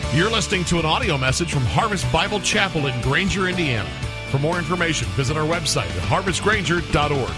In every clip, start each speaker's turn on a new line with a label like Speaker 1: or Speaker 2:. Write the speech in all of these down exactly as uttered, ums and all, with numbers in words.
Speaker 1: You're listening to an audio message from Harvest Bible Chapel in Granger, Indiana. For more information, visit our website at harvest granger dot org.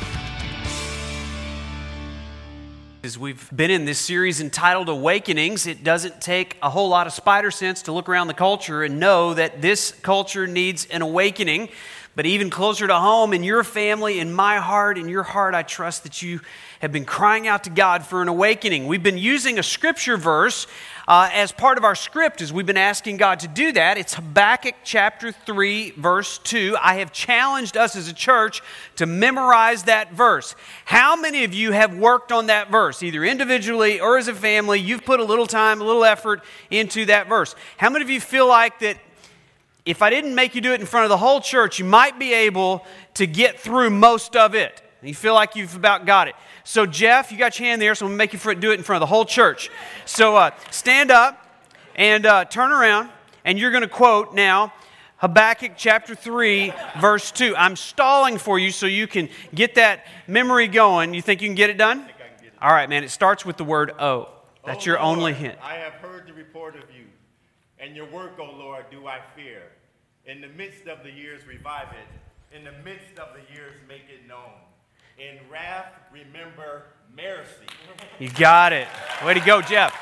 Speaker 2: As we've been in this series entitled Awakenings, it doesn't take a whole lot of spider sense to look around the culture and know that this culture needs an awakening. But even closer to home, in your family, in my heart, in your heart, I trust that you have been crying out to God for an awakening. We've been using a scripture verse uh, as part of our script as we've been asking God to do that. It's Habakkuk chapter three, verse two. I have challenged us as a church to memorize that verse. How many of you have worked on that verse, either individually or as a family? You've put a little time, a little effort into that verse. How many of you feel like that if I didn't make you do it in front of the whole church, you might be able to get through most of it? You feel like you've about got it. So Jeff, you got your hand there, so I'm going to make you do it in front of the whole church. So uh, stand up and uh, turn around, and you're going to quote now Habakkuk chapter three, verse two. I'm stalling for you so you can get that memory going. You think you can get it done?
Speaker 3: I think I can get it.
Speaker 2: All right, man. It starts with the word O. That's
Speaker 3: O
Speaker 2: your
Speaker 3: Lord,
Speaker 2: only hint.
Speaker 3: I have heard the report of you, and your work, O Lord, do I fear. In the midst of the years, revive it. In the midst of the years, make it known. In wrath, remember mercy.
Speaker 2: You got it. Way to go, Jeff.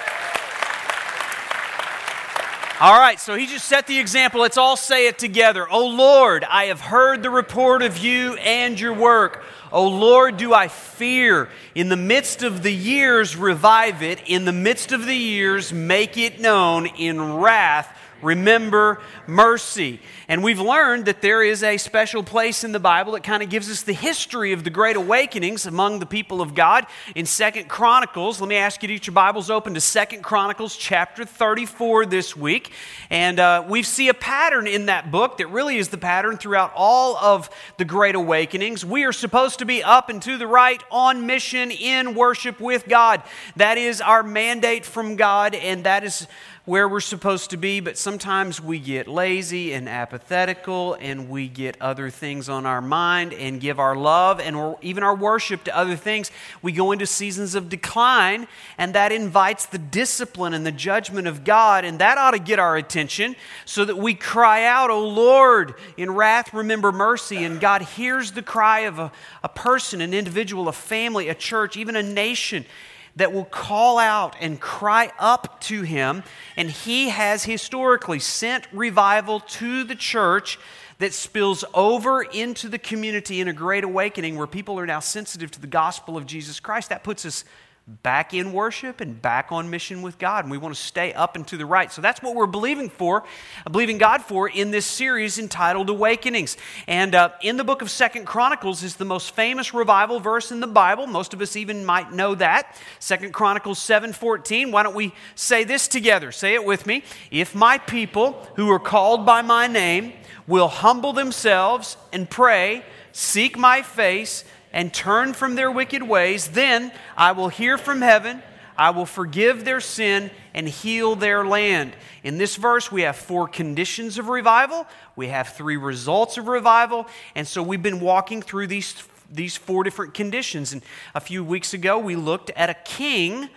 Speaker 2: All right, so he just set the example. Let's all say it together. O Lord, I have heard the report of you and your work. O Lord, do I fear. In the midst of the years, revive it. In the midst of the years, make it known. In wrath, remember mercy. And we've learned that there is a special place in the Bible that kind of gives us the history of the Great Awakenings among the people of God. In Second Chronicles, let me ask you to get your Bibles open to Second Chronicles chapter thirty-four this week. And uh, we see a pattern in that book that really is the pattern throughout all of the Great Awakenings. We are supposed to be up and to the right on mission in worship with God. That is our mandate from God, and that is where we're supposed to be, but sometimes we get lazy and apathetical, and we get other things on our mind and give our love and or even our worship to other things. We go into seasons of decline, and that invites the discipline and the judgment of God, and that ought to get our attention so that we cry out, O Lord, in wrath remember mercy, and God hears the cry of a, a person, an individual, a family, a church, even a nation, that will call out and cry up to Him. And He has historically sent revival to the church that spills over into the community in a great awakening where people are now sensitive to the gospel of Jesus Christ. That puts us back in worship and back on mission with God. And we want to stay up and to the right. So that's what we're believing for, believing God for in this series entitled Awakenings. And uh, in the book of Second Chronicles is the most famous revival verse in the Bible. Most of us even might know that. Second Chronicles seven fourteen. Why don't we say this together? Say it with me. If my people who are called by my name will humble themselves and pray, seek my face, and turn from their wicked ways, then I will hear from heaven, I will forgive their sin and heal their land. In this verse, we have four conditions of revival. We have three results of revival. And so we've been walking through these, these four different conditions. And a few weeks ago, we looked at a king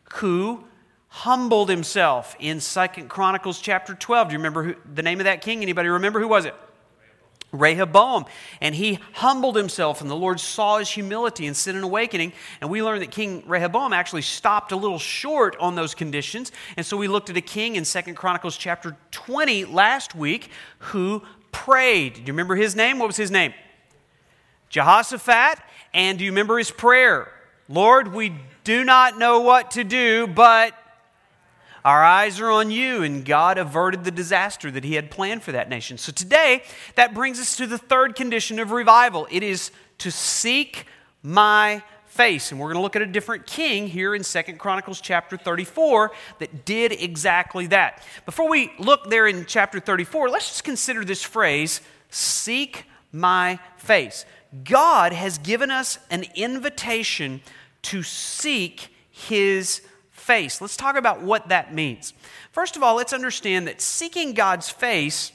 Speaker 2: who humbled himself in Second Chronicles chapter twelve. Do you remember who, the name of that king? Anybody remember? Who was it? Rehoboam. And he humbled himself, and the Lord saw his humility and sent an awakening. And we learned that King Rehoboam actually stopped a little short on those conditions. And so we looked at a king in Second Chronicles chapter twenty last week who prayed. Do you remember his name? What was his name? Jehoshaphat. And do you remember his prayer? Lord, we do not know what to do, but our eyes are on you, and God averted the disaster that He had planned for that nation. So today, that brings us to the third condition of revival. It is to seek my face. And we're going to look at a different king here in Second Chronicles chapter thirty-four that did exactly that. Before we look there in chapter thirty-four, let's just consider this phrase, seek my face. God has given us an invitation to seek His face. Let's talk about what that means. First of all, let's understand that seeking God's face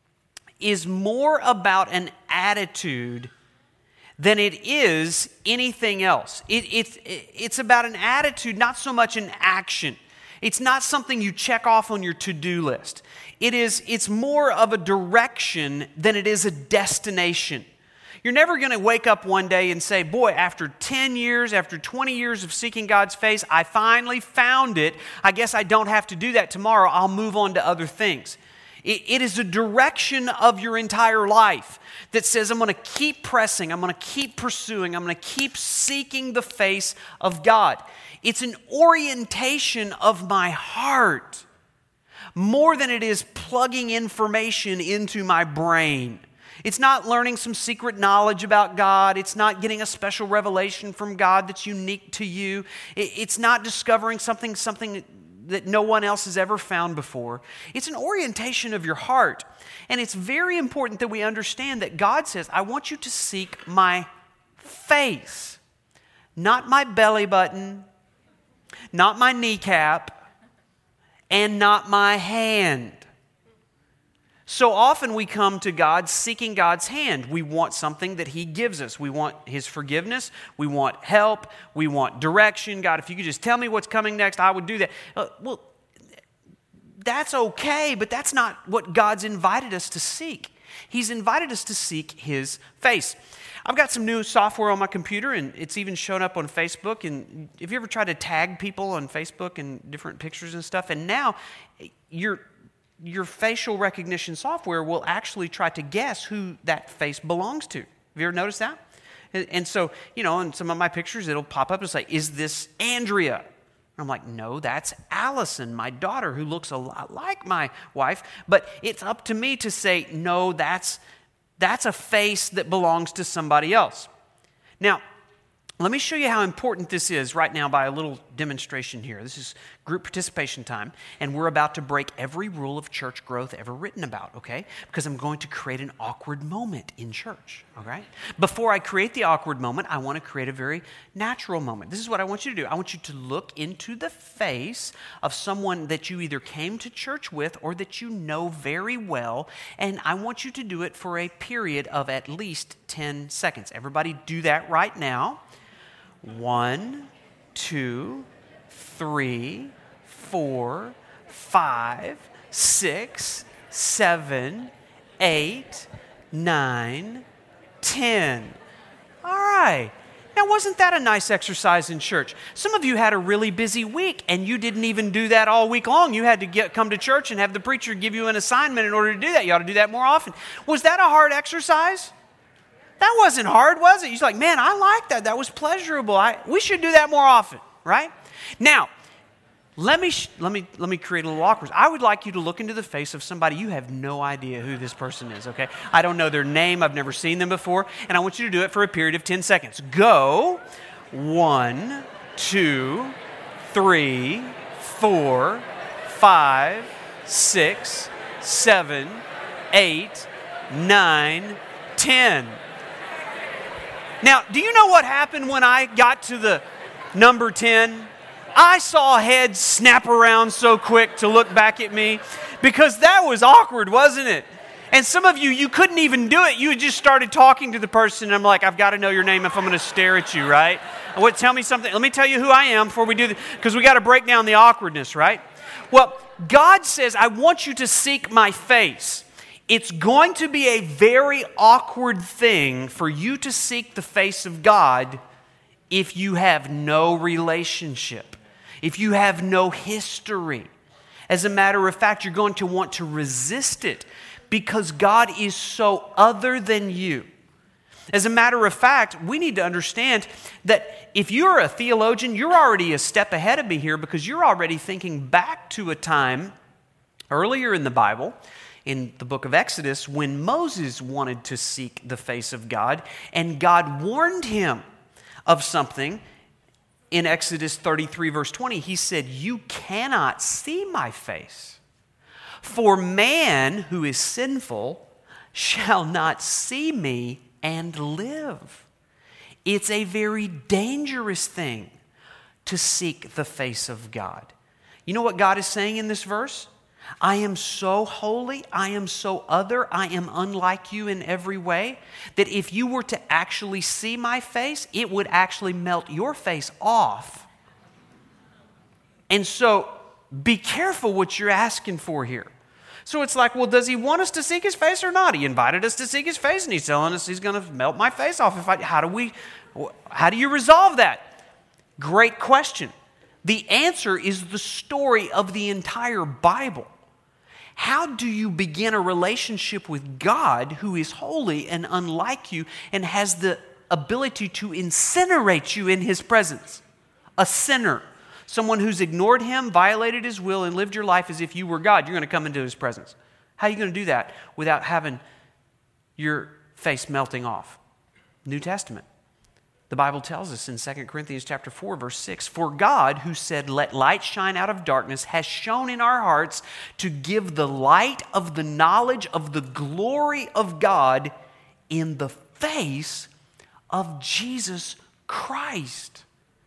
Speaker 2: is more about an attitude than it is anything else. It, it, it's about an attitude, not so much an action. It's not something you check off on your to-do list. It is, it's more of a direction than it is a destination. You're never going to wake up one day and say, boy, after ten years, after twenty years of seeking God's face, I finally found it. I guess I don't have to do that tomorrow. I'll move on to other things. It, it is a direction of your entire life that says, I'm going to keep pressing, I'm going to keep pursuing, I'm going to keep seeking the face of God. It's an orientation of my heart more than it is plugging information into my brain. It's not learning some secret knowledge about God. It's not getting a special revelation from God that's unique to you. It's not discovering something, something that no one else has ever found before. It's an orientation of your heart. And it's very important that we understand that God says, I want you to seek my face, not my belly button, not my kneecap, and not my hand. So often we come to God seeking God's hand. We want something that He gives us. We want His forgiveness. We want help. We want direction. God, if you could just tell me what's coming next, I would do that. Uh, well, that's okay, but that's not what God's invited us to seek. He's invited us to seek His face. I've got some new software on my computer, and it's even shown up on Facebook. And have you ever tried to tag people on Facebook and different pictures and stuff? And now you're... your facial recognition software will actually try to guess who that face belongs to. Have you ever noticed that? And so, you know, in some of my pictures, it'll pop up and say, is this Andrea? And I'm like, no, that's Allison, my daughter, who looks a lot like my wife. But it's up to me to say, no, that's, that's a face that belongs to somebody else. Now, let me show you how important this is right now by a little demonstration here. This is group participation time, and we're about to break every rule of church growth ever written about, okay? Because I'm going to create an awkward moment in church, all right? Before I create the awkward moment, I want to create a very natural moment. This is what I want you to do. I want you to look into the face of someone that you either came to church with or that you know very well, and I want you to do it for a period of at least ten seconds. Everybody do that right now. One, two, three, four, five, six, seven, eight, nine, ten. All right. Now, wasn't that a nice exercise in church? Some of you had a really busy week, and you didn't even do that all week long. You had to get come to church and have the preacher give you an assignment in order to do that. You ought to do that more often. Was that a hard exercise? That wasn't hard, was it? You're like, man, I like that. That was pleasurable. I, we should do that more often, right? Now, let me sh- let me let me create a little awkward. I would like you to look into the face of somebody you have no idea who this person is. Okay, I don't know their name. I've never seen them before, and I want you to do it for a period of ten seconds. Go. One, two, three, four, five, six, seven, eight, nine, ten. Now, do you know what happened when I got to the number ten? I saw heads snap around so quick to look back at me because that was awkward, wasn't it? And some of you, you couldn't even do it. You just started talking to the person, and I'm like, I've got to know your name if I'm going to stare at you, right? What? Tell me something. Let me tell you who I am before we do this, because we got to break down the awkwardness, right? Well, God says, I want you to seek my face. It's going to be a very awkward thing for you to seek the face of God if you have no relationship, if you have no history. As a matter of fact, you're going to want to resist it because God is so other than you. As a matter of fact, we need to understand that if you're a theologian, you're already a step ahead of me here because you're already thinking back to a time earlier in the Bible, in the book of Exodus, when Moses wanted to seek the face of God, and God warned him of something. In Exodus thirty-three, verse twenty, he said, you cannot see my face, for man who is sinful shall not see me and live. It's a very dangerous thing to seek the face of God. You know what God is saying in this verse? I am so holy, I am so other, I am unlike you in every way, that if you were to actually see my face, it would actually melt your face off. And so be careful what you're asking for here. So it's like, well, does he want us to seek his face or not? He invited us to seek his face, and he's telling us he's going to melt my face off. If I, how do we, how do you resolve that? Great question. The answer is the story of the entire Bible. How do you begin a relationship with God who is holy and unlike you and has the ability to incinerate you in his presence? A sinner. Someone who's ignored him, violated his will, and lived your life as if you were God. You're going to come into his presence. How are you going to do that without having your face melting off? New Testament. The Bible tells us in Second Corinthians chapter four, verse six, "For God, who said, 'Let light shine out of darkness,' has shone in our hearts to give the light of the knowledge of the glory of God in the face of Jesus Christ."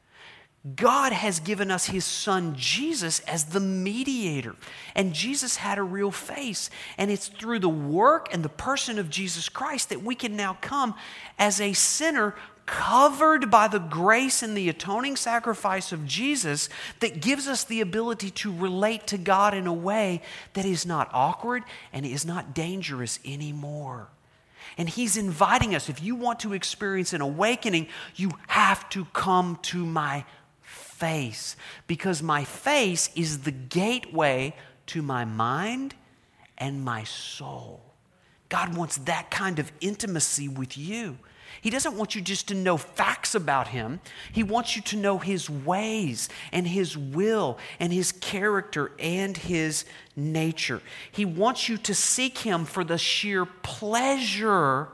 Speaker 2: God has given us his son Jesus as the mediator. And Jesus had a real face. And it's through the work and the person of Jesus Christ that we can now come as a sinner covered by the grace and the atoning sacrifice of Jesus that gives us the ability to relate to God in a way that is not awkward and is not dangerous anymore. And he's inviting us, if you want to experience an awakening, you have to come to my face, because my face is the gateway to my mind and my soul. God wants that kind of intimacy with you. He doesn't want you just to know facts about him. He wants you to know his ways and his will and his character and his nature. He wants you to seek him for the sheer pleasure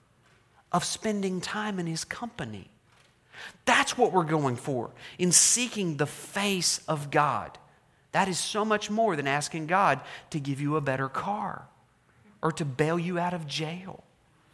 Speaker 2: of spending time in his company. That's what we're going for in seeking the face of God. That is so much more than asking God to give you a better car or to bail you out of jail.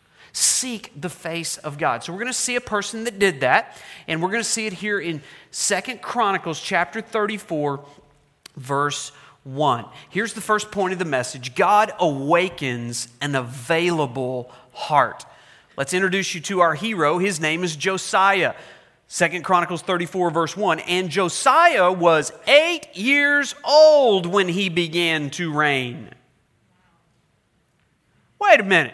Speaker 2: Seek the face of God. So we're going to see a person that did that, and we're going to see it here in Second Chronicles chapter thirty-four, verse one. Here's the first point of the message. God awakens an available heart. Let's introduce you to our hero. His name is Josiah. Second Chronicles thirty-four, verse one. "And Josiah was eight years old when he began to reign." Wait a minute.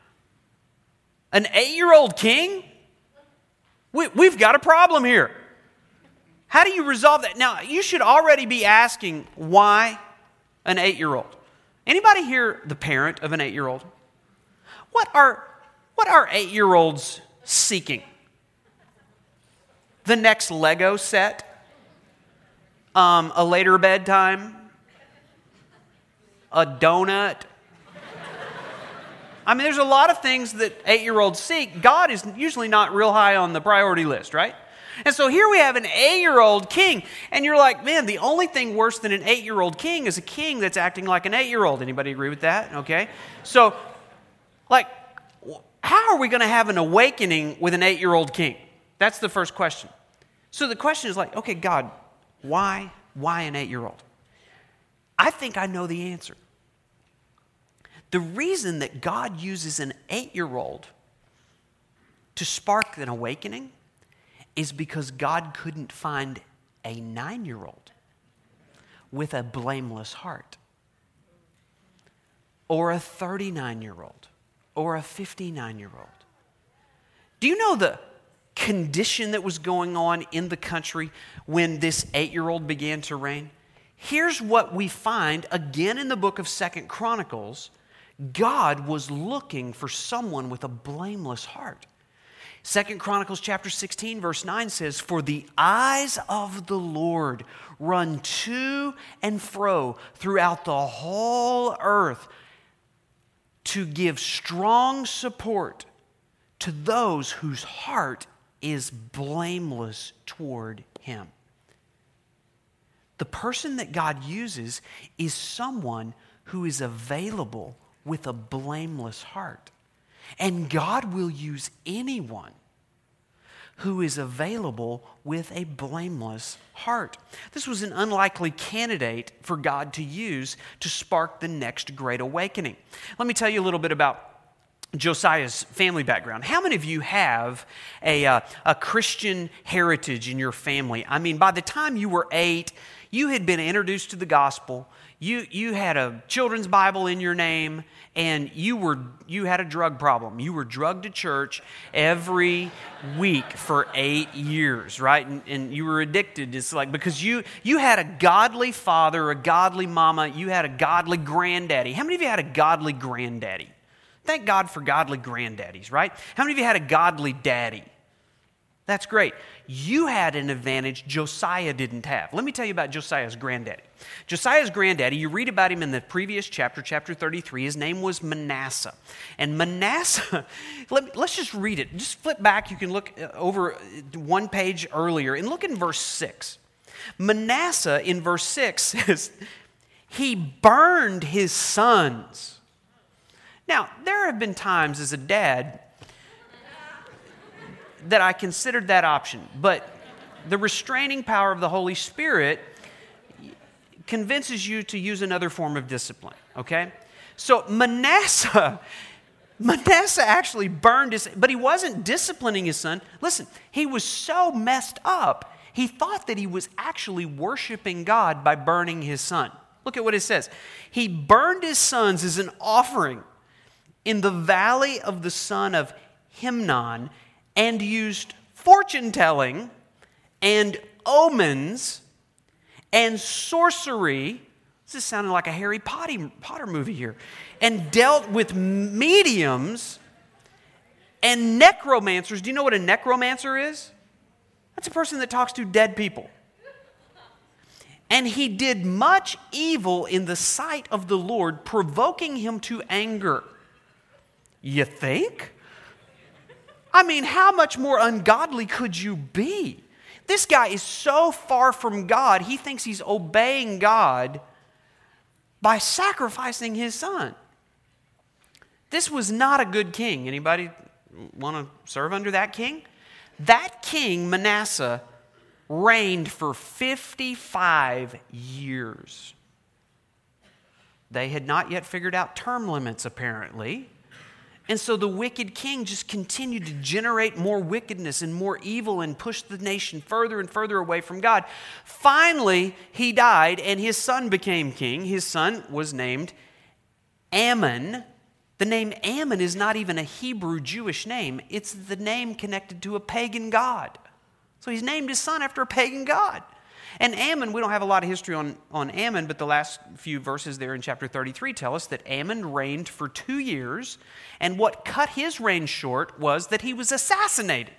Speaker 2: An eight-year-old king? We, we've got a problem here. How do you resolve that? Now, you should already be asking, why an eight-year-old? Anybody here the parent of an eight-year-old? What are, what are eight-year-olds seeking? The next Lego set? Um, a later bedtime? A donut? I mean, there's a lot of things that eight-year-olds seek. God is usually not real high on the priority list, right? And so here we have an eight-year-old king, and you're like, man, the only thing worse than an eight-year-old king is a king that's acting like an eight-year-old. Anybody agree with that? Okay. So, like, how are we going to have an awakening with an eight-year-old king? That's the first question. So the question is like, okay, God, why, why an eight-year-old? I think I know the answer. The reason that God uses an eight-year-old to spark an awakening is because God couldn't find a nine-year-old with a blameless heart, or a thirty-nine-year-old, or a fifty-nine-year-old. Do you know the condition that was going on in the country when this eight-year-old began to reign? Here's what we find again in the book of Second Chronicles. God was looking for someone with a blameless heart. Second Chronicles chapter sixteen, verse nine says, "For the eyes of the Lord run to and fro throughout the whole earth to give strong support to those whose heart is blameless toward him." The person that God uses is someone who is available with a blameless heart. And God will use anyone who is available with a blameless heart. This was an unlikely candidate for God to use to spark the next great awakening. Let me tell you a little bit about Josiah's family background. How many of you have a, uh, a Christian heritage in your family? I mean, by the time you were eight, You had been introduced to the gospel. You, you had a children's Bible in your name, and you were you had a drug problem. You were drugged to church every week for eight years, right? And, and you were addicted. It's like because you you had a godly father, a godly mama, you had a godly granddaddy. How many of you had a godly granddaddy? Thank God for godly granddaddies, right? How many of you had a godly daddy? That's great. You had an advantage Josiah didn't have. Let me tell you about Josiah's granddaddy. Josiah's granddaddy, you read about him in the previous chapter, chapter thirty-three. His name was Manasseh. And Manasseh, let me, let's just read it. Just flip back. You can look over one page earlier and look in verse six. Manasseh in verse six says, he burned his sons. Now, there have been times as a dad that I considered that option, but the restraining power of the Holy Spirit convinces you to use another form of discipline, okay? So Manasseh, Manasseh actually burned his, but he wasn't disciplining his son. Listen, he was so messed up, he thought that he was actually worshiping God by burning his son. Look at what it says. He burned his sons as an offering in the valley of the son of Hinnom, and used fortune-telling and omens and sorcery. This is sounding like a Harry Potter movie here. And dealt with mediums and necromancers. Do you know what a necromancer is? That's a person that talks to dead people. And he did much evil in the sight of the Lord, provoking him to anger. You think? I mean, how much more ungodly could you be? This guy is so far from God, he thinks he's obeying God by sacrificing his son. This was not a good king. Anybody want to serve under that king? That king, Manasseh, reigned for fifty-five years. They had not yet figured out term limits, apparently. And so the wicked king just continued to generate more wickedness and more evil and push the nation further and further away from God. Finally, he died and his son became king. His son was named Amon. The name Ammon is not even a Hebrew Jewish name. It's the name connected to a pagan god. So he's named his son after a pagan god. And Ammon, we don't have a lot of history on, on Ammon, but the last few verses there in chapter thirty-three tell us that Ammon reigned for two years, and what cut his reign short was that he was assassinated.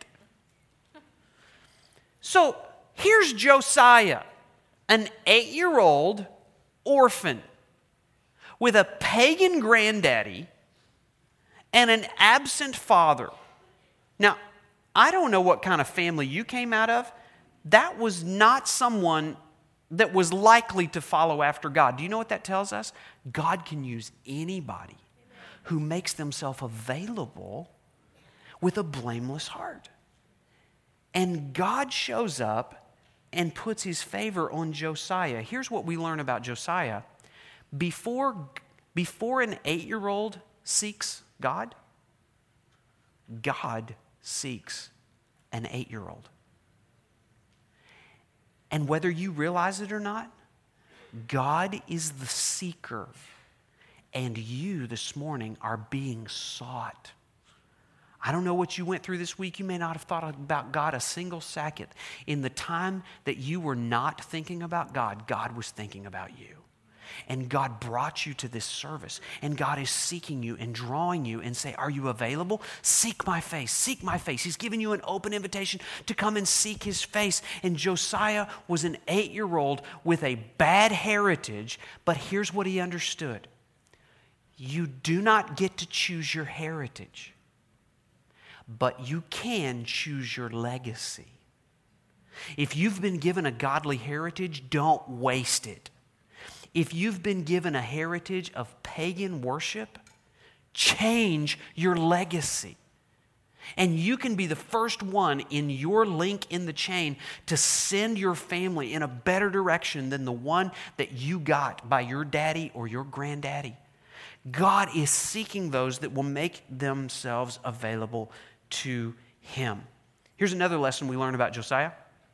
Speaker 2: So here's Josiah, an eight-year-old orphan with a pagan granddaddy and an absent father. Now, I don't know what kind of family you came out of. That was not someone that was likely to follow after God. Do you know what that tells us? God can use anybody who makes themselves available with a blameless heart. And God shows up and puts his favor on Josiah. Here's what we learn about Josiah. Before, before an eight-year-old seeks God, God seeks an eight-year-old. And whether you realize it or not, God is the seeker. And you this morning are being sought. I don't know what you went through this week. You may not have thought about God a single second. In the time that you were not thinking about God, God was thinking about you. And God brought you to this service. And God is seeking you and drawing you and say, are you available? Seek my face. Seek my face. He's giving you an open invitation to come and seek his face. And Josiah was an eight-year-old with a bad heritage. But here's what he understood. You do not get to choose your heritage. But you can choose your legacy. If you've been given a godly heritage, don't waste it. If you've been given a heritage of pagan worship, change your legacy. And you can be the first one in your link in the chain to send your family in a better direction than the one that you got by your daddy or your granddaddy. God is seeking those that will make themselves available to him. Here's another lesson we learn about Josiah.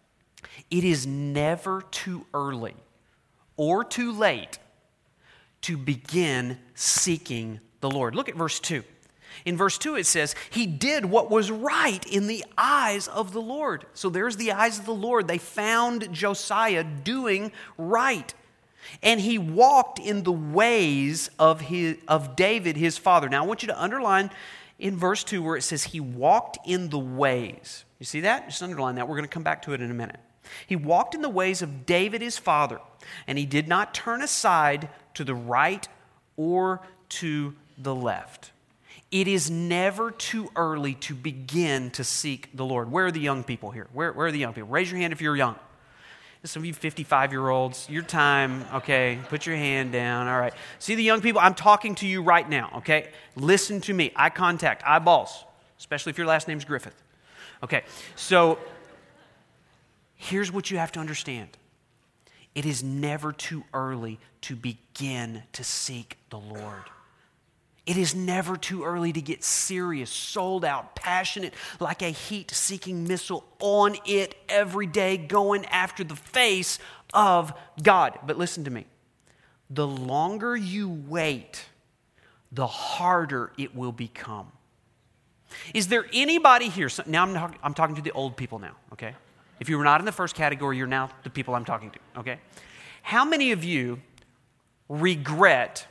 Speaker 2: It is never too early or too late to begin seeking the Lord. Look at verse two. In verse two it says, he did what was right in the eyes of the Lord. So there's the eyes of the Lord. They found Josiah doing right. And he walked in the ways of his of David his father. Now I want you to underline in verse two where it says he walked in the ways. You see that? Just underline that. We're going to come back to it in a minute. He walked in the ways of David his father, and he did not turn aside to the right or to the left. It is never too early to begin to seek the Lord. Where are the young people here? Where, where are the young people? Raise your hand if you're young. Some of you fifty-five-year-olds, your time, okay, put your hand down, all right. See the young people, I'm talking to you right now, okay? Listen to me, eye contact, eyeballs, especially if your last name's Griffith. Okay, so here's what you have to understand. It is never too early to begin to seek the Lord. It is never too early to get serious, sold out, passionate, like a heat-seeking missile on it every day, going after the face of God. But listen to me. The longer you wait, the harder it will become. Is there anybody here? Now I'm, talk, I'm talking to the old people now, okay? If you were not in the first category, you're now the people I'm talking to, okay? How many of you regret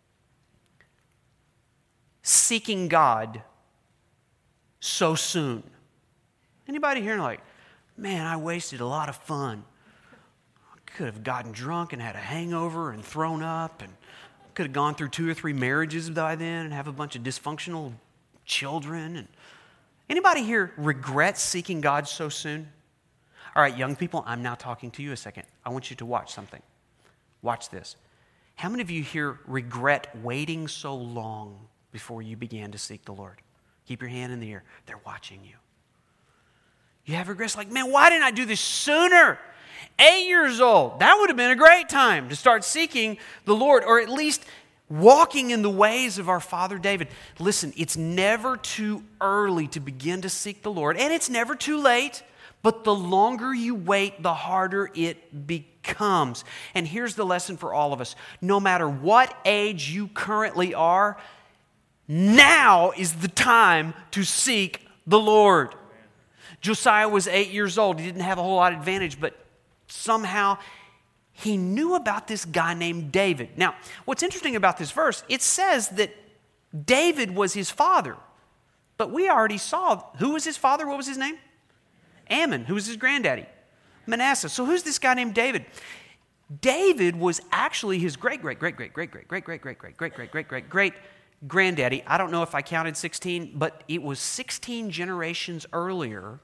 Speaker 2: seeking God so soon? Anybody here like, man, I wasted a lot of fun. I could have gotten drunk and had a hangover and thrown up and could have gone through two or three marriages by then and have a bunch of dysfunctional children. And anybody here regret seeking God so soon? All right, young people, I'm now talking to you a second. I want you to watch something. Watch this. How many of you here regret waiting so long before you began to seek the Lord? Keep your hand in the air. They're watching you. You have regrets like, man, why didn't I do this sooner? Eight years old. That would have been a great time to start seeking the Lord, or at least walking in the ways of our father David. Listen, it's never too early to begin to seek the Lord, and it's never too late, but the longer you wait, the harder it becomes. And here's the lesson for all of us. No matter what age you currently are, now is the time to seek the Lord. Josiah was eight years old. He didn't have a whole lot of advantage, but somehow he knew about this guy named David. Now, what's interesting about this verse, it says that David was his father. But we already saw who was his father, what was his name? Ammon. Who was his granddaddy? Manasseh. So who's this guy named David? David was actually his great, great, great, great, great, great, great, great, great, great, great, great, great, great, great granddaddy. I don't know if I counted sixteen, but it was sixteen generations earlier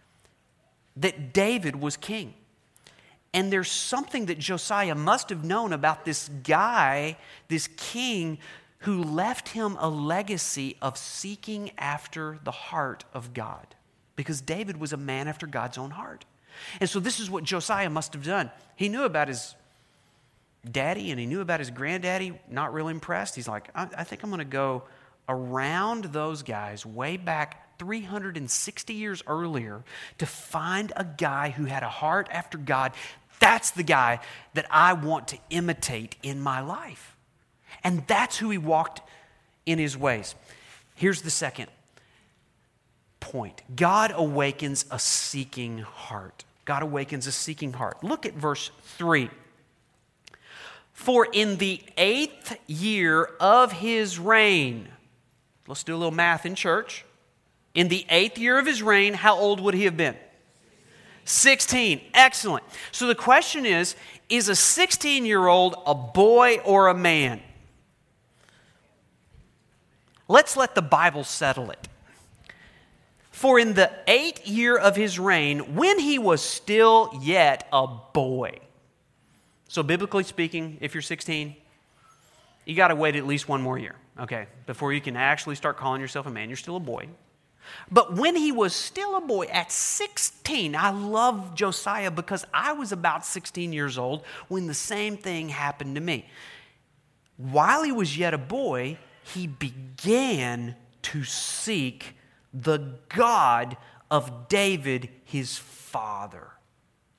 Speaker 2: that David was king. And there's something that Josiah must have known about this guy, this king, who left him a legacy of seeking after the heart of God. Because David was a man after God's own heart. And so this is what Josiah must have done. He knew about his daddy and he knew about his granddaddy, not real impressed. He's like, I, I think I'm going to go around those guys way back three hundred sixty years earlier to find a guy who had a heart after God. That's the guy that I want to imitate in my life. And that's who he walked in his ways. Here's the second point. God awakens a seeking heart. God awakens a seeking heart. Look at verse three. For in the eighth year of his reign, let's do a little math in church. In the eighth year of his reign, how old would he have been? sixteen. Excellent. So the question is, is a sixteen-year-old a boy or a man? Let's let the Bible settle it. For in the eighth year of his reign, when he was still yet a boy. So biblically speaking, if you're sixteen, you got to wait at least one more year, okay, before you can actually start calling yourself a man. You're still a boy. But when he was still a boy at sixteen, I love Josiah because I was about sixteen years old when the same thing happened to me. While he was yet a boy, he began to seek the God of David, his father.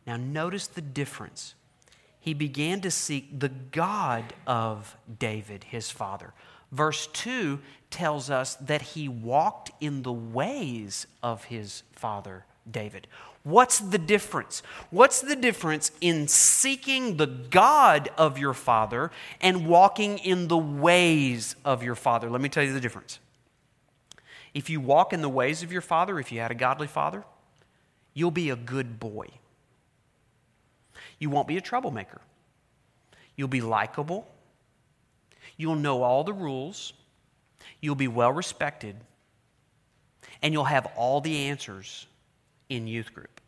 Speaker 2: Now notice the difference. He began to seek the God of David, his father. Verse two tells us that he walked in the ways of his father David. What's the difference? What's the difference in seeking the God of your father and walking in the ways of your father? Let me tell you the difference. If you walk in the ways of your father, if you had a godly father, you'll be a good boy. You won't be a troublemaker. You'll be likable. You'll know all the rules. You'll be well respected. And you'll have all the answers in youth group.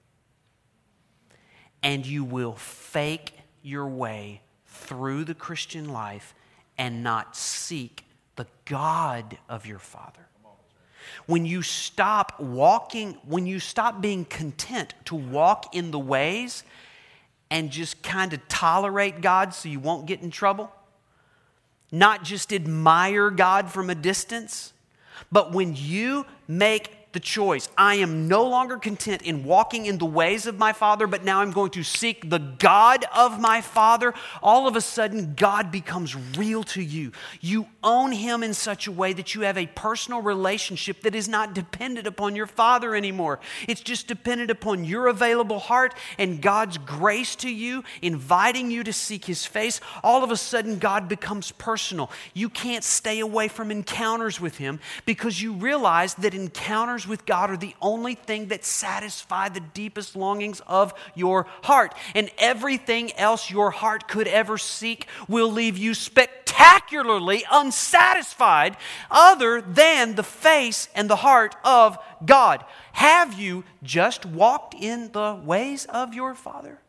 Speaker 2: And you will fake your way through the Christian life and not seek the God of your father. When you stop walking, when you stop being content to walk in the ways and just kind of tolerate God so you won't get in trouble, not just admire God from a distance, but when you make the choice, I am no longer content in walking in the ways of my father, but now I'm going to seek the God of my father, all of a sudden God becomes real to you. You own him in such a way that you have a personal relationship that is not dependent upon your father anymore. It's just dependent upon your available heart and God's grace to you, inviting you to seek his face. All of a sudden God becomes personal. You can't stay away from encounters with him because you realize that encounters with God are the only thing that satisfy the deepest longings of your heart. And everything else your heart could ever seek will leave you spectacularly unsatisfied other than the face and the heart of God. Have you just walked in the ways of your father?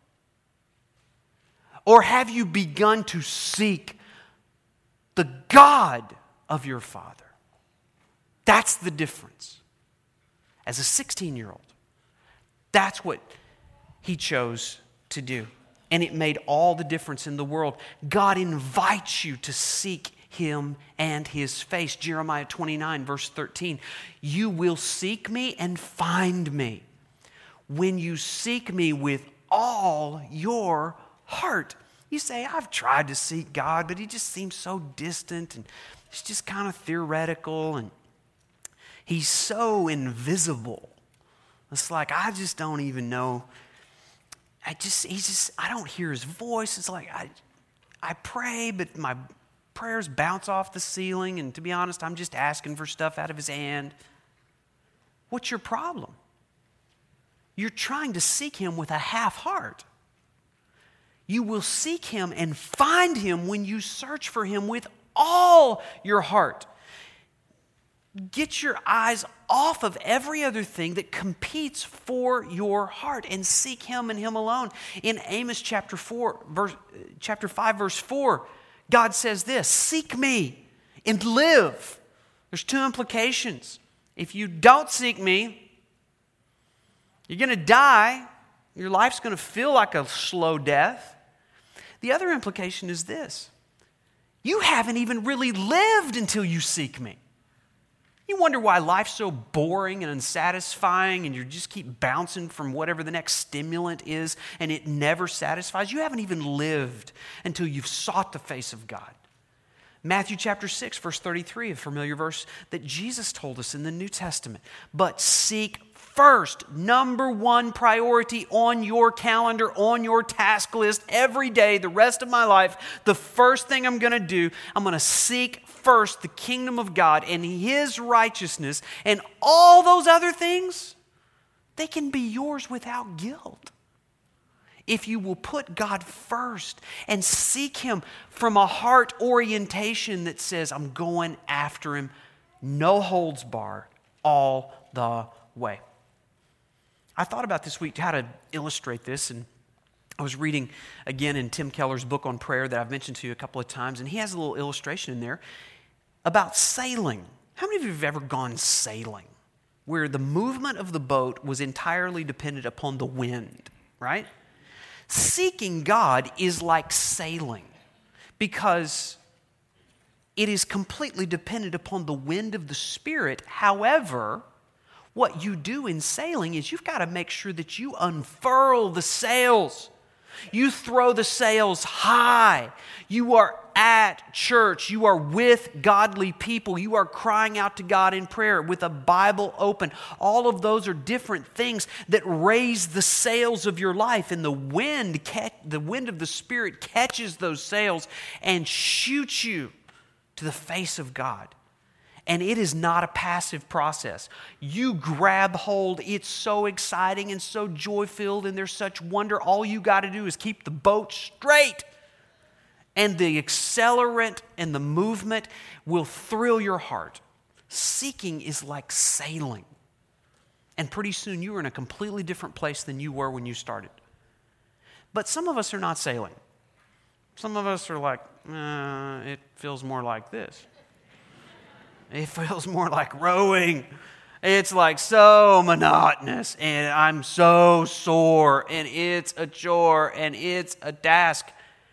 Speaker 2: Or have you begun to seek the God of your father? That's the difference. As a sixteen-year-old, that's what he chose to do. And it made all the difference in the world. God invites you to seek him and his face. Jeremiah twenty-nine, verse thirteen. You will seek me and find me when you seek me with all your heart. You say, I've tried to seek God, but he just seems so distant and it's just kind of theoretical and he's so invisible. It's like, I just don't even know. I just, he's just, I don't hear his voice. It's like, I, I pray, but my prayers bounce off the ceiling. And to be honest, I'm just asking for stuff out of his hand. What's your problem? You're trying to seek him with a half heart. You will seek him and find him when you search for him with all your heart. Get your eyes off of every other thing that competes for your heart and seek him and him alone. In Amos chapter four, verse, chapter five, verse four, God says this, seek me and live. There's two implications. If you don't seek me, you're going to die. Your life's going to feel like a slow death. The other implication is this. You haven't even really lived until you seek me. You wonder why life's so boring and unsatisfying and you just keep bouncing from whatever the next stimulant is and it never satisfies. You haven't even lived until you've sought the face of God. Matthew chapter six, verse thirty-three, a familiar verse that Jesus told us in the New Testament. But seek first, number one priority on your calendar, on your task list every day, the rest of my life, the first thing I'm going to do, I'm going to seek first the kingdom of God and his righteousness, and all those other things, they can be yours without guilt. If you will put God first and seek him from a heart orientation that says, I'm going after him, no holds bar, all the way. I thought about this week how to illustrate this, and I was reading again in Tim Keller's book on prayer that I've mentioned to you a couple of times, and he has a little illustration in there about sailing. How many of you have ever gone sailing where the movement of the boat was entirely dependent upon the wind, right? Seeking God is like sailing because it is completely dependent upon the wind of the Spirit. However, what you do in sailing is you've got to make sure that you unfurl the sails. You throw the sails high. You are at church. You are with godly people. You are crying out to God in prayer with a Bible open. All of those are different things that raise the sails of your life. And the wind, the wind of the Spirit catches those sails and shoots you to the face of God. And it is not a passive process. You grab hold. It's so exciting and so joy-filled, and there's such wonder. All you got to do is keep the boat straight. And the accelerant and the movement will thrill your heart. Seeking is like sailing. And pretty soon you are in a completely different place than you were when you started. But some of us are not sailing. Some of us are like, uh, it feels more like this. It feels more like rowing. It's like so monotonous, and I'm so sore, and it's a chore, and it's a task.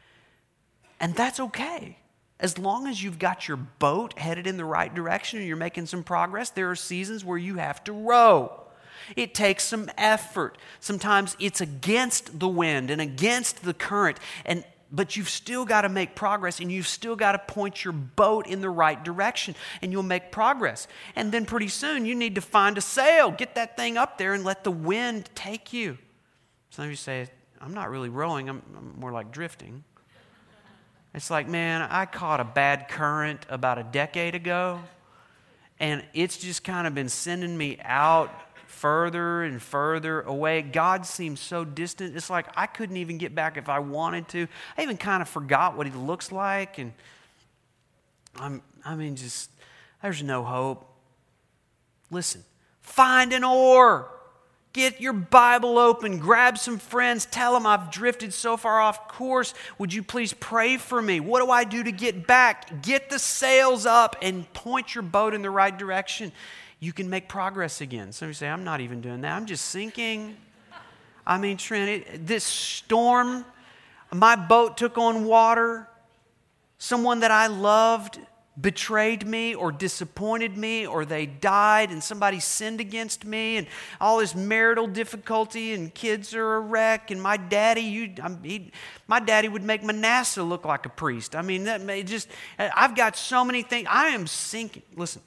Speaker 2: And that's okay. As long as you've got your boat headed in the right direction and you're making some progress, there are seasons where you have to row. It takes some effort. Sometimes it's against the wind and against the current, and but you've still got to make progress, and you've still got to point your boat in the right direction, and you'll make progress. And then pretty soon you need to find a sail, get that thing up there, and let the wind take you. Some of you say, I'm not really rowing, I'm, I'm more like drifting. It's like, man, I caught a bad current about a decade ago, and it's just kind of been sending me out further and further away. God seems so distant. It's like I couldn't even get back if I wanted to. I even kind of forgot what he looks like, and I'm, I mean, just, there's no hope. Listen, find an oar. Get your Bible open. Grab some friends. Tell them I've drifted so far off course. Would you please pray for me? What do I do to get back? Get the sails up and point your boat in the right direction. You can make progress again. Some of you say, I'm not even doing that. I'm just sinking. I mean, Trent, it, this storm, my boat took on water. Someone that I loved betrayed me or disappointed me, or they died and somebody sinned against me, and all this marital difficulty, and kids are a wreck, and my daddy, you, he, my daddy would make Manasseh look like a priest. I mean, that may just, I've got so many things. I am sinking. Listen.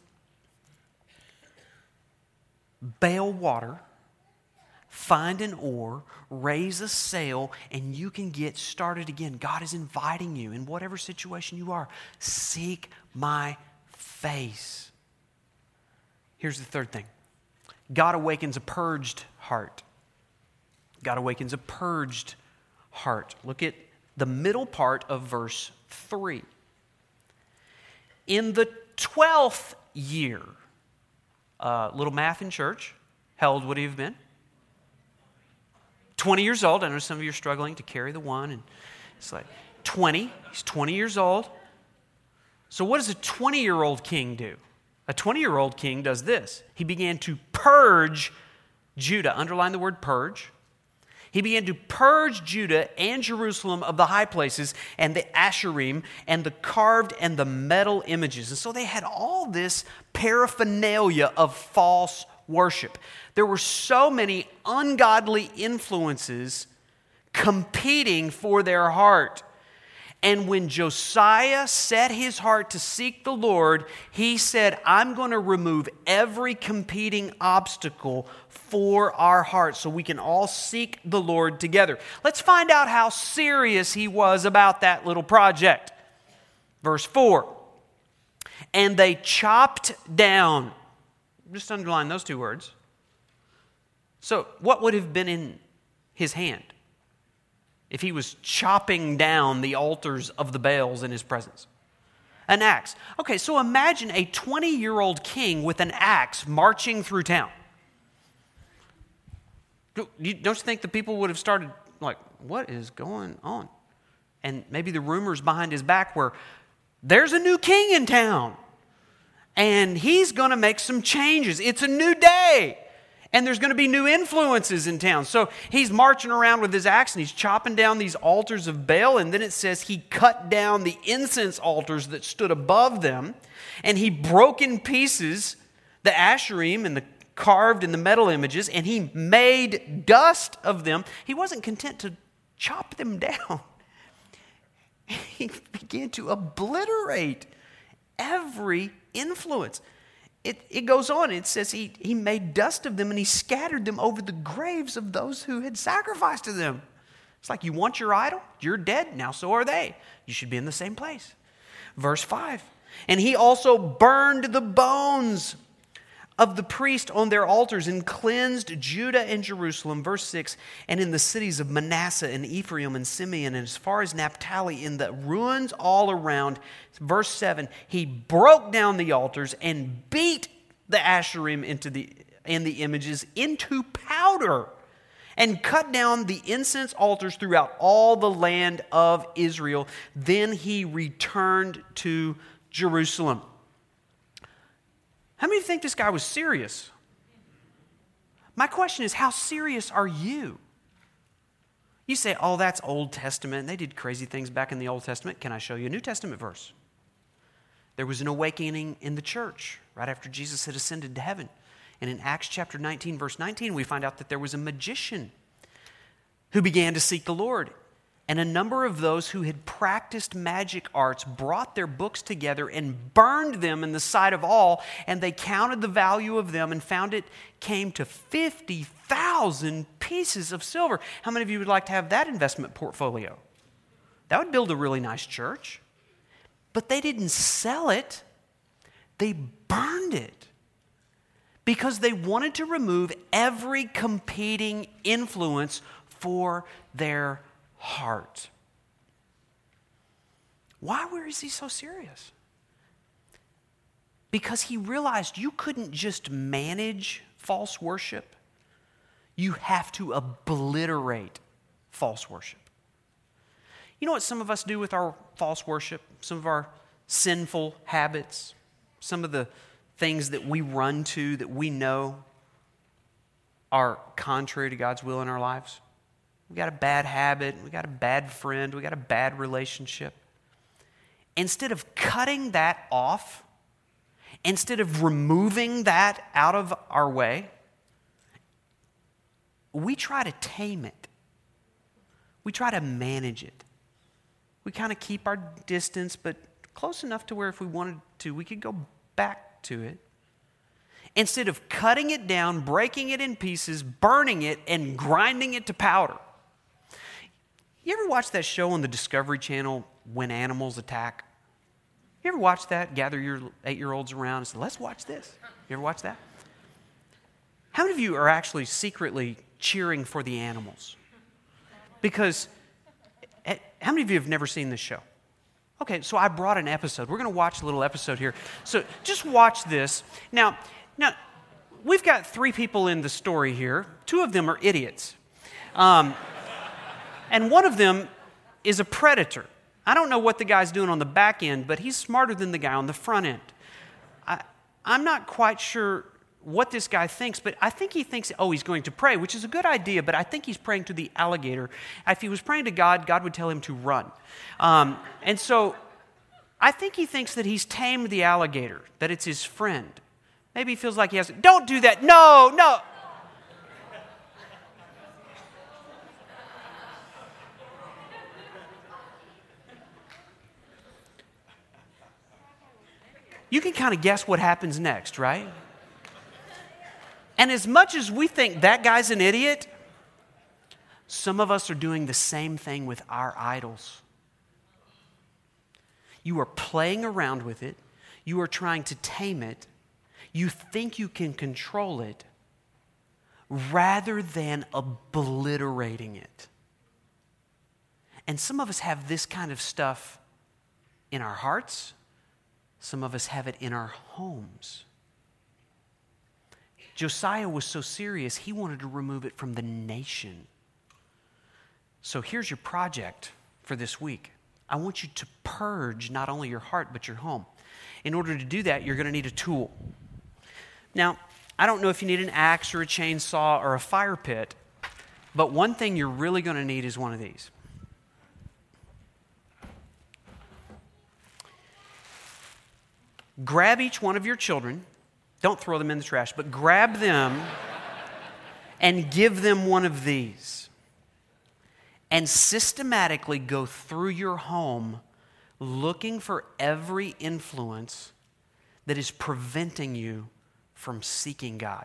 Speaker 2: Bail water, find an oar, raise a sail, and you can get started again. God is inviting you in whatever situation you are. Seek my face. Here's the third thing. God awakens a purged heart. God awakens a purged heart. Look at the middle part of verse three. In the twelfth year, Uh, little math in church. How old would he have been? twenty years old. I know some of you are struggling to carry the one. And it's like twenty. He's twenty years old. So what does a twenty-year-old king do? A twenty-year-old king does this. He began to purge Judah. Underline the word purge. He began to purge Judah and Jerusalem of the high places and the Asherim and the carved and the metal images. And so they had all this paraphernalia of false worship. There were so many ungodly influences competing for their heart. And when Josiah set his heart to seek the Lord, he said, I'm going to remove every competing obstacle for our hearts so we can all seek the Lord together. Let's find out how serious he was about that little project. Verse four. And they chopped down. Just underline those two words. So what would have been in his hand if he was chopping down the altars of the Baals in his presence? An axe. Okay, so imagine a twenty-year-old king with an axe marching through town. Don't you think the people would have started like, what is going on? And maybe the rumors behind his back were, there's a new king in town, and he's going to make some changes. It's a new day. And there's going to be new influences in town. So he's marching around with his axe and he's chopping down these altars of Baal. And then it says he cut down the incense altars that stood above them. And he broke in pieces the Asherim and the carved in the metal images, and he made dust of them. He wasn't content to chop them down. He began to obliterate every influence. It, it goes on, it says he, he made dust of them and he scattered them over the graves of those who had sacrificed to them. It's like, you want your idol? You're dead, now so are they. You should be in the same place. Verse five, and he also burned the bones of the priest on their altars and cleansed Judah and Jerusalem. Verse six, and in the cities of Manasseh and Ephraim and Simeon and as far as Naphtali, in the ruins all around. Verse seven, he broke down the altars and beat the Asherim into the, and the images into powder and cut down the incense altars throughout all the land of Israel. Then he returned to Jerusalem. How many think this guy was serious? My question is, how serious are you? You say, oh, that's Old Testament. They did crazy things back in the Old Testament. Can I show you a New Testament verse? There was an awakening in the church right after Jesus had ascended to heaven. And in Acts chapter nineteen, verse nineteen, we find out that there was a magician who began to seek the Lord. And a number of those who had practiced magic arts brought their books together and burned them in the sight of all, and they counted the value of them and found it came to fifty thousand pieces of silver. How many of you would like to have that investment portfolio? That would build a really nice church. But they didn't sell it. They burned it because they wanted to remove every competing influence for their heart. Why was he so serious? Because he realized you couldn't just manage false worship. You have to obliterate false worship. You know what some of us do with our false worship? Some of our sinful habits, some of the things that we run to that we know are contrary to God's will in our lives. We got a bad habit, we got a bad friend, we got a bad relationship. Instead of cutting that off, instead of removing that out of our way, we try to tame it. We try to manage it. We kind of keep our distance, but close enough to where if we wanted to, we could go back to it. Instead of cutting it down, breaking it in pieces, burning it, and grinding it to powder. You ever watch that show on the Discovery Channel, When Animals Attack? You ever watch that? Gather your eight-year-olds around and say, let's watch this. You ever watch that? How many of you are actually secretly cheering for the animals? Because how many of you have never seen this show? Okay, so I brought an episode. We're going to watch a little episode here. So just watch this. Now, now we've got three people in the story here. Two of them are idiots. Um, and one of them is a predator. I don't know what the guy's doing on the back end, but he's smarter than the guy on the front end. I, I'm not quite sure what this guy thinks, but I think he thinks, oh, he's going to pray, which is a good idea, but I think he's praying to the alligator. If he was praying to God, God would tell him to run. Um, and so I think he thinks that he's tamed the alligator, that it's his friend. Maybe he feels like he has to, don't do that, no, no. You can kind of guess what happens next, right? And as much as we think that guy's an idiot, some of us are doing the same thing with our idols. You are playing around with it. You are trying to tame it. You think you can control it rather than obliterating it. And some of us have this kind of stuff in our hearts. Some of us have it in our homes. Josiah was so serious, he wanted to remove it from the nation. So here's your project for this week. I want you to purge not only your heart, but your home. In order to do that, you're going to need a tool. Now, I don't know if you need an axe or a chainsaw or a fire pit, but one thing you're really going to need is one of these. Grab each one of your children Don't throw them in the trash, but grab them and give them one of these. And systematically go through your home looking for every influence that is preventing you from seeking God.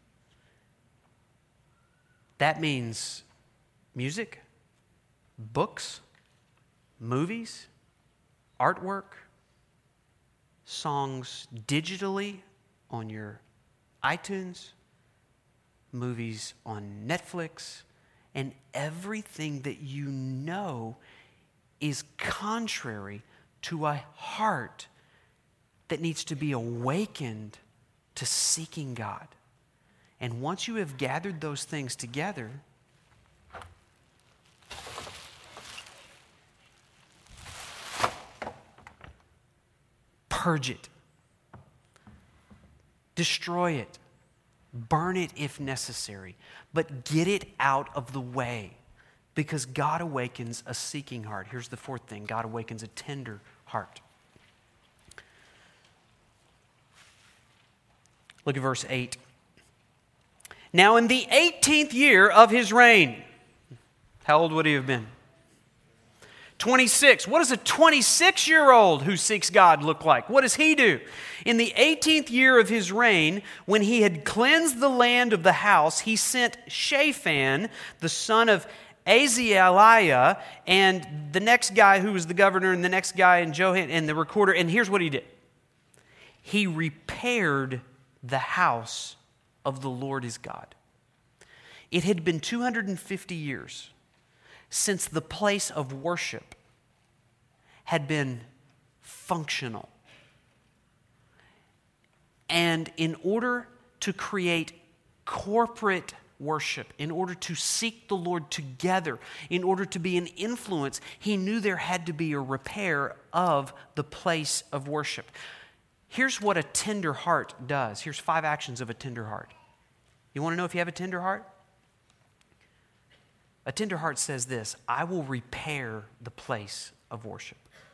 Speaker 2: That means music, books, movies, artwork, songs digitally on your iTunes, movies on Netflix, and everything that you know is contrary to a heart that needs to be awakened to seeking God. And once you have gathered those things together, purge it, destroy it, burn it if necessary, but get it out of the way, because God awakens a seeking heart. Here's the fourth thing: God awakens a tender heart. Look at verse eight. Now in the eighteenth year of his reign, how old would he have been? twenty-six. What does a twenty-six-year-old who seeks God look like? What does he do? In the eighteenth year of his reign, when he had cleansed the land of the house, he sent Shaphan, the son of Azaliah, and the next guy who was the governor, and the next guy, and Johan, and the recorder. And here's what he did. He repaired the house of the Lord his God. It had been two hundred fifty years since the place of worship had been functional. And in order to create corporate worship, in order to seek the Lord together, in order to be an influence, he knew there had to be a repair of the place of worship. Here's what a tender heart does. Here's five actions of a tender heart. You want to know if you have a tender heart? A tender heart says this: I will repair the place of worship.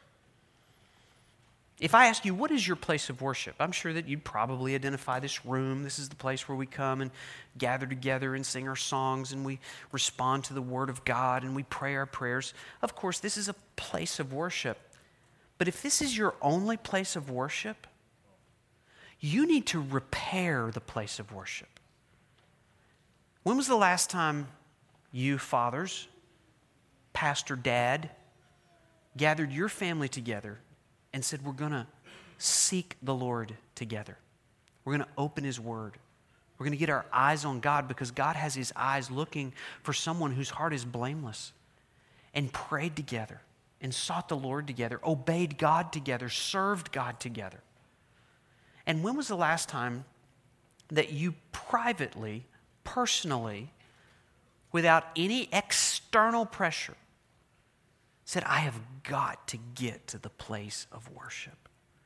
Speaker 2: If I ask you, what is your place of worship? I'm sure that you'd probably identify this room. This is the place where we come and gather together and sing our songs, and we respond to the Word of God, and we pray our prayers. Of course, this is a place of worship. But if this is your only place of worship, you need to repair the place of worship. When was the last time you fathers, pastor, dad, gathered your family together and said, we're going to seek the Lord together. We're going to open His Word. We're going to get our eyes on God, because God has His eyes looking for someone whose heart is blameless, and prayed together and sought the Lord together, obeyed God together, served God together. And when was the last time that you privately, personally, without any external pressure, said, I have got to get to the place of worship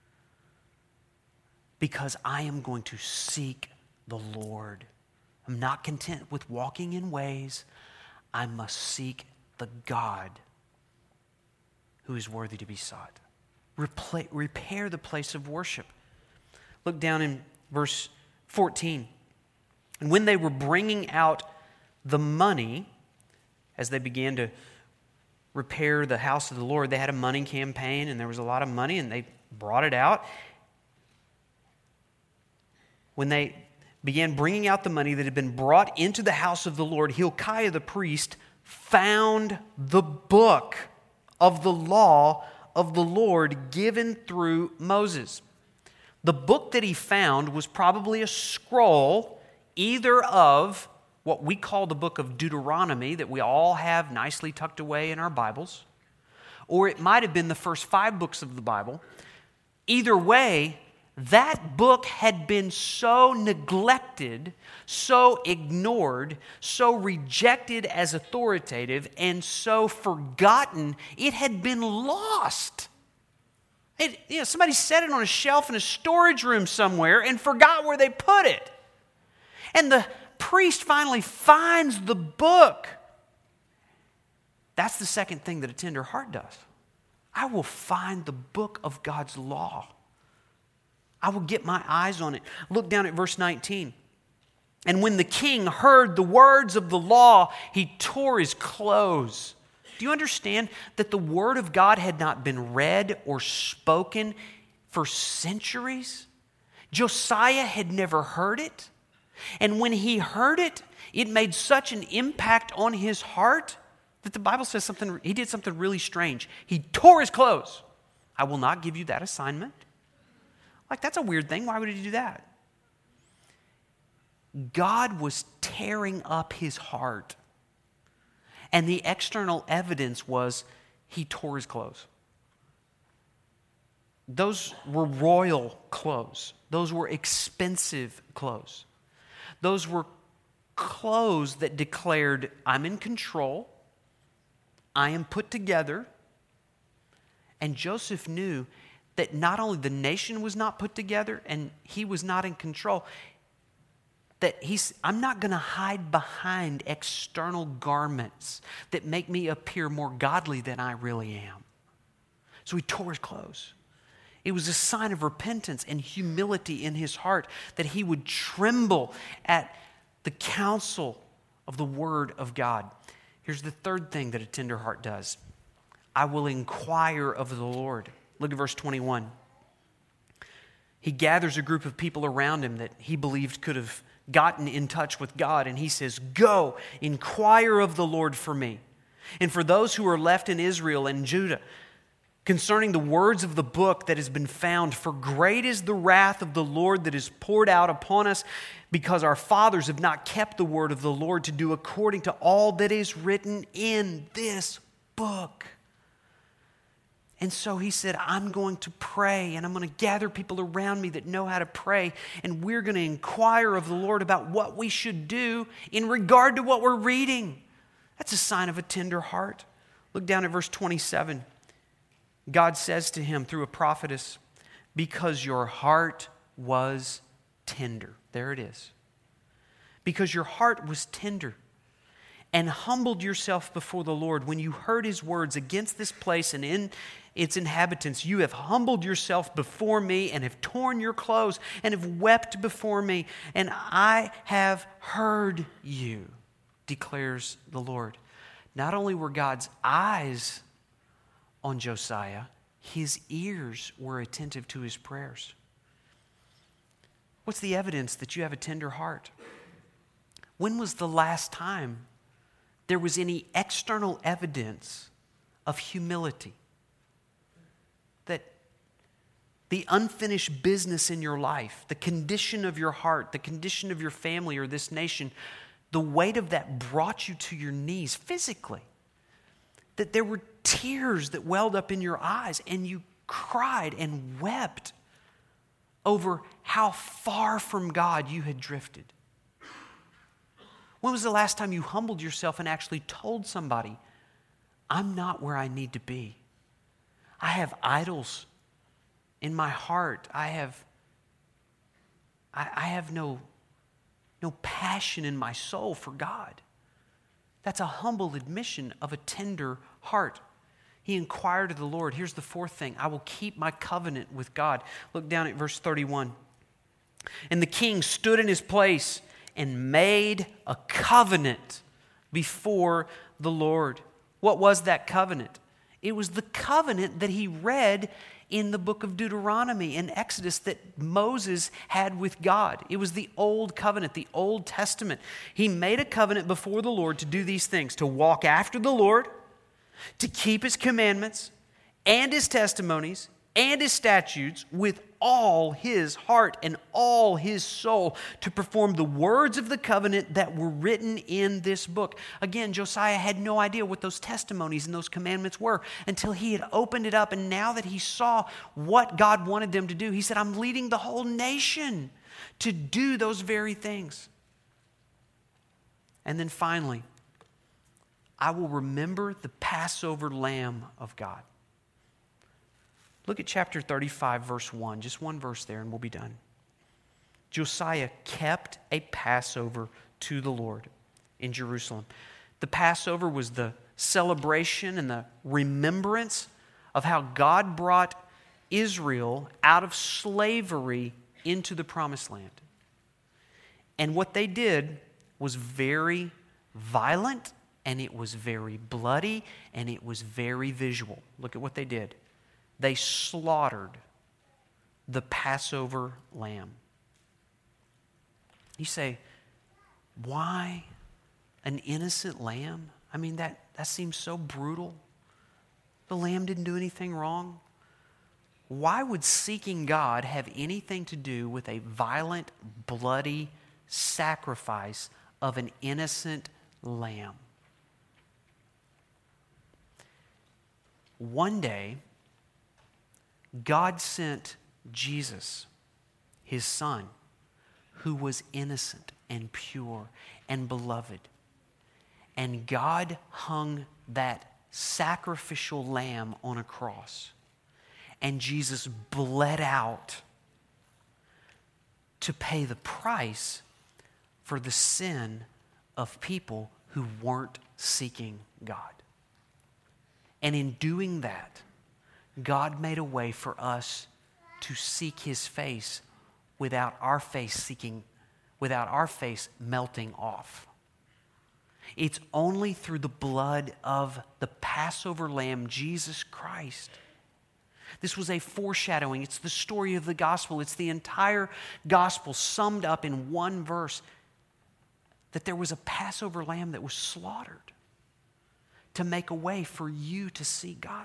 Speaker 2: because I am going to seek the Lord. I'm not content with walking in ways. I must seek the God who is worthy to be sought. Repla- repair the place of worship. Look down in verse fourteen. And when they were bringing out the money, as they began to repair the house of the Lord, they had a money campaign, and there was a lot of money, and they brought it out. When they began bringing out the money that had been brought into the house of the Lord, Hilkiah the priest found the book of the law of the Lord given through Moses. The book that he found was probably a scroll, either of what we call the book of Deuteronomy, that we all have nicely tucked away in our Bibles, or it might have been the first five books of the Bible. Either way, that book had been so neglected, so ignored, so rejected as authoritative, and so forgotten, it had been lost. It, you know, somebody set it on a shelf in a storage room somewhere and forgot where they put it. And the priest finally finds the book. That's the second thing that a tender heart does. I will find the book of God's law. I will get my eyes on it. Look down at verse nineteen. And when the king heard the words of the law, he tore his clothes. Do you understand that the word of God had not been read or spoken for centuries? Josiah had never heard it. And when he heard it, it made such an impact on his heart that the Bible says something, he did something really strange. He tore his clothes. I will not give you that assignment. Like, that's a weird thing. Why would he do that? God was tearing up his heart. And the external evidence was he tore his clothes. Those were royal clothes. Those were expensive clothes. Those were clothes that declared, I'm in control. I am put together. And Joseph knew that not only the nation was not put together and he was not in control, that he's, I'm not going to hide behind external garments that make me appear more godly than I really am. So he tore his clothes. It was a sign of repentance and humility in his heart that he would tremble at the counsel of the word of God. Here's the third thing that a tender heart does. I will inquire of the Lord. Look at verse twenty-one. He gathers a group of people around him that he believed could have gotten in touch with God, and he says, go, inquire of the Lord for me, and for those who are left in Israel and Judah, concerning the words of the book that has been found, for great is the wrath of the Lord that is poured out upon us, because our fathers have not kept the word of the Lord to do according to all that is written in this book. And so he said, I'm going to pray, and I'm going to gather people around me that know how to pray, and we're going to inquire of the Lord about what we should do in regard to what we're reading. That's a sign of a tender heart. Look down at verse twenty-seven. God says to him through a prophetess, because your heart was tender. There it is. Because your heart was tender and humbled yourself before the Lord when you heard his words against this place and in its inhabitants. You have humbled yourself before me and have torn your clothes and have wept before me, and I have heard you, declares the Lord. Not only were God's eyes on Josiah, his ears were attentive to his prayers. What's the evidence that you have a tender heart? When was the last time there was any external evidence of humility? That the unfinished business in your life, the condition of your heart, the condition of your family or this nation, the weight of that brought you to your knees physically. That there were tears that welled up in your eyes and you cried and wept over how far from God you had drifted. When was the last time you humbled yourself and actually told somebody, I'm not where I need to be. I have idols in my heart. I have, I, I have no, no passion in my soul for God. That's a humble admission of a tender heart. He inquired of the Lord. Here's the fourth thing. I will keep my covenant with God. Look down at verse thirty-one. And the king stood in his place and made a covenant before the Lord. What was that covenant? It was the covenant that he read in the book of Deuteronomy and Exodus that Moses had with God. It was the old covenant, the Old Testament. He made a covenant before the Lord to do these things, to walk after the Lord, to keep his commandments and his testimonies and his statutes with all his heart and all his soul, to perform the words of the covenant that were written in this book. Again, Josiah had no idea what those testimonies and those commandments were until he had opened it up. And now that he saw what God wanted them to do, he said, I'm leading the whole nation to do those very things. And then finally, I will remember the Passover Lamb of God. Look at chapter thirty-five, verse one. Just one verse there and we'll be done. Josiah kept a Passover to the Lord in Jerusalem. The Passover was the celebration and the remembrance of how God brought Israel out of slavery into the promised land. And what they did was very violent, and it was very bloody, and it was very visual. Look at what they did. They slaughtered the Passover lamb. You say, why an innocent lamb? I mean, that, that seems so brutal. The lamb didn't do anything wrong. Why would seeking God have anything to do with a violent, bloody sacrifice of an innocent lamb? One day, God sent Jesus, his son, who was innocent and pure and beloved. And God hung that sacrificial lamb on a cross. And Jesus bled out to pay the price for the sin of people who weren't seeking God. And in doing that, God made a way for us to seek his face without our face seeking, without our face melting off. It's only through the blood of the Passover lamb, Jesus Christ. This was a foreshadowing. It's the story of the gospel. It's the entire gospel summed up in one verse, that there was a Passover lamb that was slaughtered to make a way for you to see God.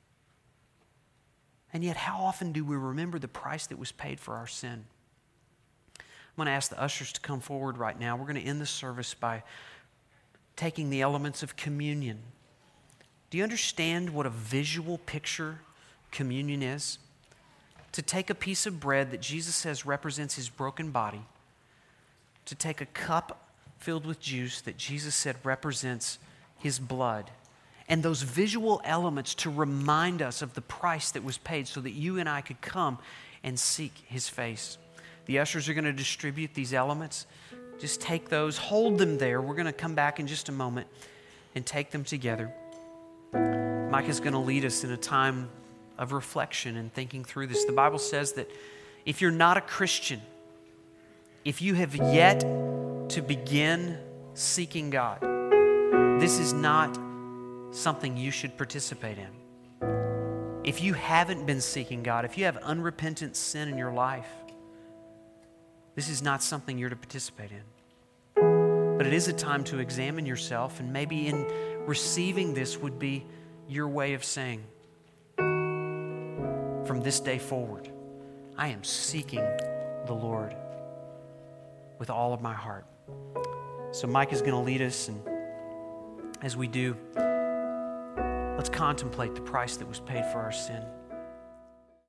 Speaker 2: And yet, how often do we remember the price that was paid for our sin? I'm going to ask the ushers to come forward right now. We're going to end the service by taking the elements of communion. Do you understand what a visual picture communion is? To take a piece of bread that Jesus says represents his broken body, to take a cup filled with juice that Jesus said represents his blood, and those visual elements to remind us of the price that was paid so that you and I could come and seek his face. The ushers are going to distribute these elements. Just take those, hold them there. We're going to come back in just a moment and take them together. Mike is going to lead us in a time of reflection and thinking through this. The Bible says that if you're not a Christian, if you have yet to begin seeking God, this is not something you should participate in. If you haven't been seeking God, if you have unrepentant sin in your life, this is not something you're to participate in. But it is a time to examine yourself, and maybe in receiving this would be your way of saying, from this day forward, I am seeking the Lord with all of my heart. So Mike is going to lead us, and as we do, let's contemplate the price that was paid for our sin.